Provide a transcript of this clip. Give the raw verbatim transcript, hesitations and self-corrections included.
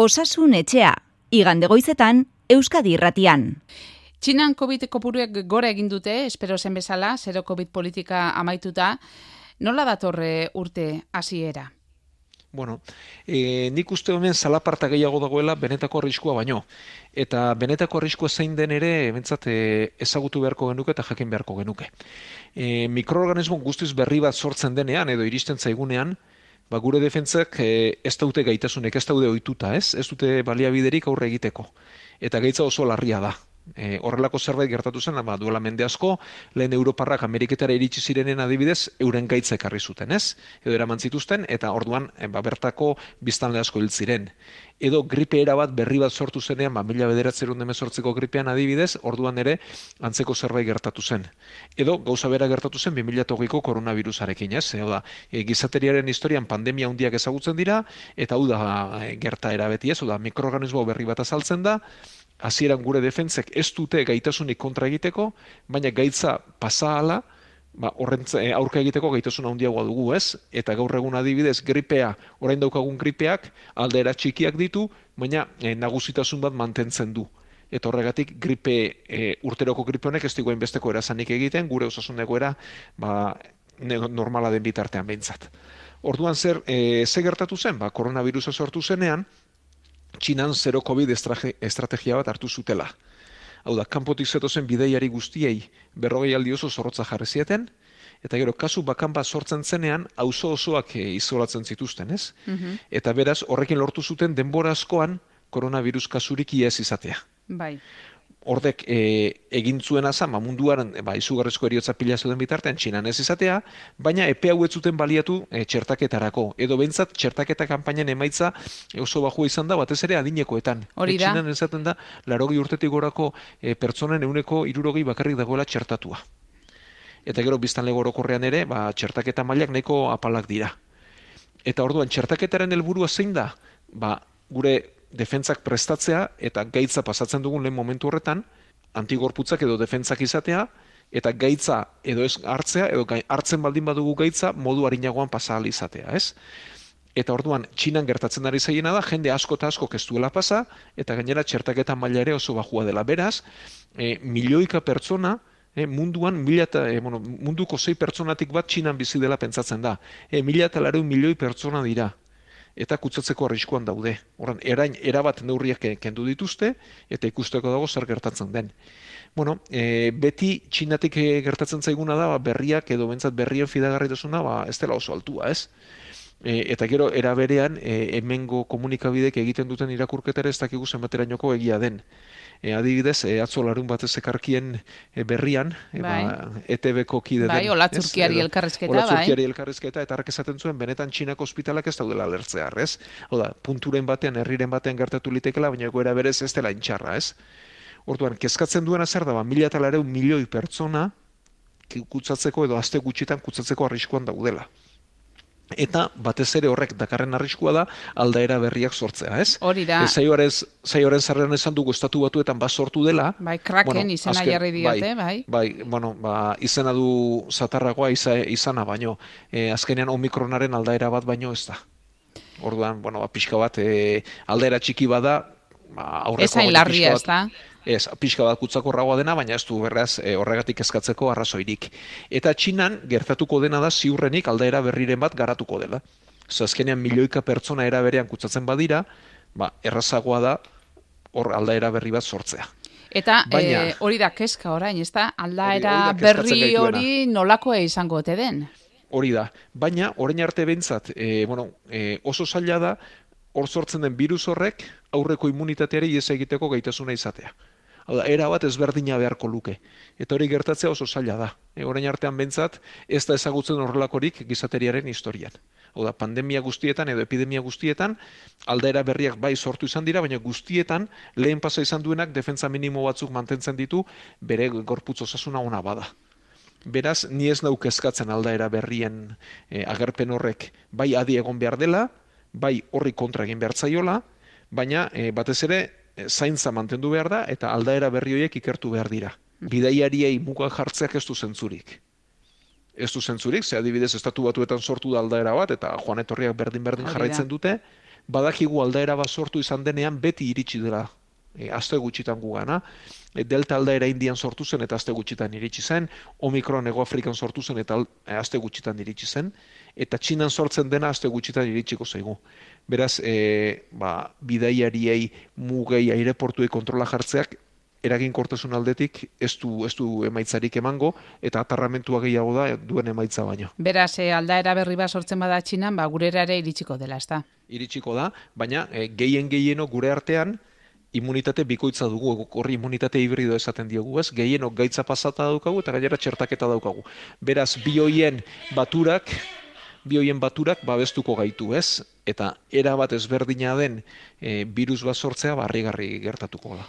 Osasun etxea, igande goizetan, Euskadi Irratian. Txinan COVID kopuruek gora egin dute, espero zen bezala, zero COVID politika amaituta. Nola datorre urte hasiera? Bueno, e, nik uste hemen zalaparta gehiago dagoela benetako arriskua baino. Eta benetako arriskua zein den ere, bentsat, e, ezagutu beharko genuke eta jakin beharko genuke. E, mikroorganismo guztiz berri bat sortzen denean edo iristen zaigunean, ba, gure defentzak e, ez daute gaitasunek, ez daude ohituta, ez? Ez dute baliabiderik aurre egiteko. Eta gaitza oso larria da. E, horrelako zerbait gertatu zen, ba, duela mende asko, lehen Europarrak Ameriketara iritsi zirenen adibidez, euren gaitza ekarri zuten, ez? Edo eraman zituzten, eta orduan e, ba, bertako biztanle asko hil ziren. Edo gripe era bat berri bat sortu zenean, ba, mila bederatziehun eta hemezortziko gripean adibidez, orduan ere antzeko zerbait gertatu zen. Edo gauza bera gertatu zen bi mila hogeiko koronavirusarekin, ez? Edo da, e, gizateriaren historian pandemia handiak ezagutzen dira, eta hau da e, gertaera beti, ez? Oda, mikroorganismo berri bat azaltzen da, hasieran gure defentzek ez dute gaitasunik kontra egiteko, baina gaitza pasa ahala, ba, horrentz, aurka egiteko gaitasun handiagoa dugu, ez? Eta gaur egun adibidez gripea, orain daukagun gripeak aldaera txikiak ditu, baina e, nagusitasun bat mantentzen du. Eta horregatik gripe, e, urteroko gripe honek ez digoen besteko erasanik egiten, gure osasun egoera ba, normala den bitartean behintzat. Orduan zer, e, ze gertatu zen? Ba, koronavirusa sortu zenean, Txinan zero COVID estrategia bat hartu zutela. Hau da, kanpotik zetozen bideiari guztiei berrogei aldi oso zorrotza jarri zieten, eta gero kasu bakan bat sortzen zenean, auzo osoak izolatzen zituzten, ez? Mm-hmm. Eta beraz, horrekin lortu zuten denbora askoan koronavirus kasurik iaz izatea. Bai. Ordek e, egin zuena zan, ba, munduaren ba, izugarrizko eriotza pila zuten bitartean Txinan ez izatea, baina epe hau ez zuten baliatu e, txertaketarako. Edo behintzat txertaketa kanpainan emaitza oso bajua izan da, batez ere adinekoetan. Hori da. E, Txinan esaten da, larogi urtetik gorako e, pertsonen ehuneko hirurogeia bakarrik dagoela txertatua. Eta gero biztanle orokorrean ere, ba, txertaketa mailak nahiko apalak dira. Eta orduan, txertaketaren helburua zein da? Ba, gure defentzak prestatzea eta gaitza pasatzen dugun lehen momentu horretan, antigorputzak edo defentzak izatea, eta gaitza edo ez hartzea, edo hartzen baldin badugu gaitza, modu arinagoan pasa ahal izatea, ez? Eta orduan, Txinan gertatzen ari zaiena da, jende asko eta asko ez duela pasa, eta gainera txertaketa maila ere oso bajua dela. Beraz, e, milioika pertsona, e, munduan, mila eta, e, bueno, munduko sei pertsonatik bat Txinan bizi dela pentsatzen da. E, mila eta lareun milioi pertsona dira. Eta kutsatzeko arriskuan daude. Horren, erain, erabat neurriak kendu dituzte, eta ikusteko dago zer gertatzen den. Bueno, e, beti Txinatik gertatzen zaiguna da, ba, berriak edo bentsat berrien fidagarritasuna, ba, ez dela oso altua, ez? E, eta gero, eraberean, e, hemengo komunikabidek egiten duten irakurketara ez dakigu zenbaterainoko egia den. E, adibidez, e, atzo larun batez ekarkien e, berrian, e, bai. ba, E T B-ko kide den. Bai, Olatzurkiari elkarrizketa, bai. Olatzurkiari elkarrizketa, eta harrak esaten zuen, benetan Txinako ospitalak ez daudela alertzear, ez? Oda, punturen batean, herriren batean gertatu litekela, baina goera berez ez dela intxarra, ez? Orduan, kezkatzen duena zer da, ba, mila eta lareun milioi pertsona kutsatzeko edo aste gutxitan kutsatzeko arriskuan daudela. Eta batez ere horrek dakarren arriskua da aldaera berriak sortzea, ez? Hori da. Zaioaren zarrean esan dugu estatu batuetan bat sortu dela. Bai, Kraken bueno, izena azken, jarri diote, bai. Bai, bueno, ba, izena du zatarragoa iza, izana baino. E, azkenean omikronaren aldaera bat baino ez da. Orduan, bueno, ba, pixka bat e, aldaera txiki bada, ba, aurreko... Ezain larria ez da. Ez, pixka bat kutsakorragoa dena, baina ez du berraz e, horregatik eskatzeko arrazoirik. Eta Txinan gertatuko dena da ziurrenik aldaera berriren bat garatuko dela. Azkenean milioika pertsona era berean kutsatzen badira, ba, errazagoa da hor aldaera berri bat sortzea. Eta baina, e, hori da kezka orain, ez da? Aldaera hori, berri hori nolakoa izango ote den? Hori da, baina orain arte behintzat, e, bueno, e, oso zaila da, hor sortzen den virus horrek aurreko immunitateari ihes egiteko gaitasuna izatea. Hau da, era bat ezberdina beharko luke. Eta hori gertatzea oso zaila da. E, orain artean bentsat, ez da ezagutzen horrelakorik gizateriaren historian. Hau da, pandemia guztietan edo epidemia guztietan, aldaera berriak bai sortu izan dira, baina guztietan lehen pasa izan duenak defentsa minimo batzuk mantentzen ditu bere gorputz osasuna ona bada. Beraz, ni ez nauk eskatzen aldaera berrien e, agerpen horrek bai adi egon behar dela, bai horri kontra egin behar zaiola, baina e, batez ere zaintza mantendu behar da eta aldaera berri horiek ikertu behar dira. Bidaiariei muga jartzeak ez du zentzurik. Ez du zentzurik, ze adibidez estatu batuetan sortu da aldaera bat eta joan etorriak berdin-berdin jarraitzen dute, badakigu aldaera bat sortu izan denean beti iritsi dela e, aste gutxitan gugana. E, Delta aldaera Indian sortu zen eta aste gutxitan iritsi zen, Omikron Hego Afrikan sortu zen eta e, aste gutxitan iritsi zen, eta Txinan sortzen dena aste gutxitan iritsiko zaigu. Beraz, e, ba, bidaiariei, mugei, aireportuei kontrola jartzeak, eraginkortasun aldetik ez du, ez du emaitzarik emango, eta atarramentua gehiago da duen emaitza baino. Beraz, e, aldaera berri bat sortzen bada Txinan, ba, gurera ere iritsiko dela, ezta? Iritsiko da, baina e, gehien gehieno gure artean immunitate bikoitza dugu, horri immunitate hibrido esaten diogu, ez? Gehienok gaitza pasata daukagu eta gainera txertaketa daukagu. Beraz, bi hoien baturak, bi hoien baturak babestuko gaitu, ez? Eta era bat ezberdina den e, virus bat sortzea barrigarri gertatuko da.